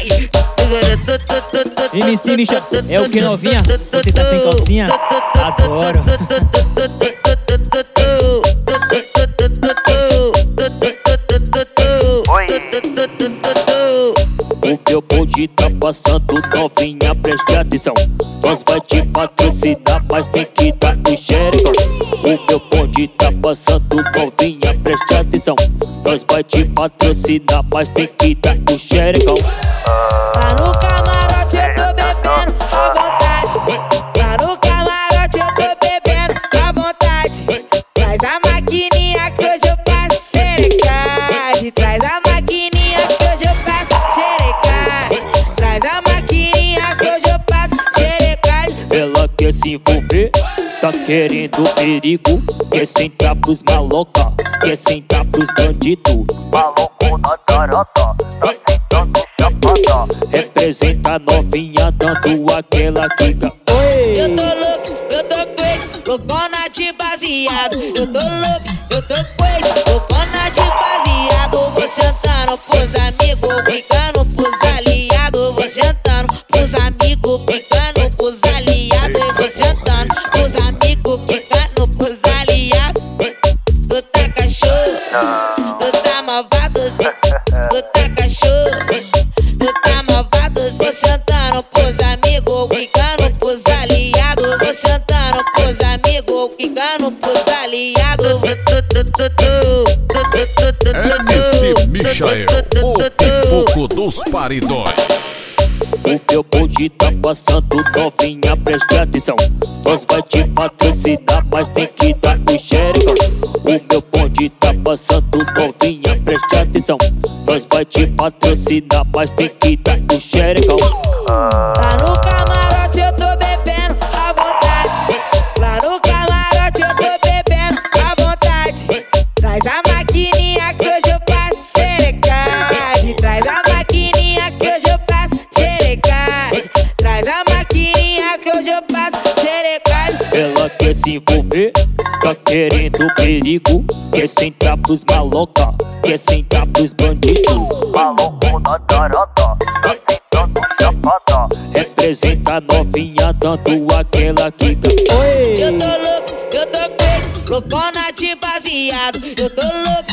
MC Misha, é o que novinha? Você tá sem calcinha? Adoro. O meu bonde tá passando, novinha, preste atenção. Nós vai te patrocinar, mas tem que dar o xerecão. O meu bonde tá passando, novinha, preste atenção. Nós vai te patrocinar, mas tem que dar o xerecão. Lá no camarote eu tô bebendo à vontade. Lá no camarote eu tô bebendo à vontade. Traz a maquininha que hoje eu faço xerecagem. Traz a maquininha que hoje eu faço xerecagem. Traz a maquininha que hoje eu faço xerecagem. Ela quer se envolver, tá querendo perigo. Quer sentar pros maloca, quer sentar pros bandidos. Maluco na garota, tá sentando chapada. Representa a novinha dando aquela quica. Eu tô louco, eu tô crazy, loucona de baseado. Eu tô louco, eu tô crazy, loucona de baseado. Vou sentando pros amigos, ficando pros aliados. Vou sentando pros amigos, ficando pros aliados. Vou sentando pros amigos, ficando pros aliados. Tu tá cachorro, tu tá malvado, tu tá cachorro, tu tá malvado. Vou sentando pros amigos, ficando pros aliados. Vou sentando pros amigos, ficando pros aliados. MC Michael, o pipoco dos paredões. O meu bonde tá passando, novinha, preste atenção. Nós vai te patrocinar, mas tem que dar o xerecão. O meu bonde tá passando, novinha, preste atenção. Nós vai te patrocinar, mas tem que dar o xerecão. Lá no camarote eu tô bebendo à vontade. Lá no camarote eu tô bebendo à vontade. Traz a maquininha que hoje eu faço xerecagem. Traz a maquininha que hoje eu faço xerecagem. Traz a maquininha que hoje eu faço xerecagem. Ela quer se envolver, tá querendo perigo. Quer sentar pros maloca, quer sentar pros bandidos. Maluco na garota, tá sentando chapada. Representa a novinha dando aquela quica. Eu tô louco, eu tô crazy, loucona de baseado. Eu tô louco,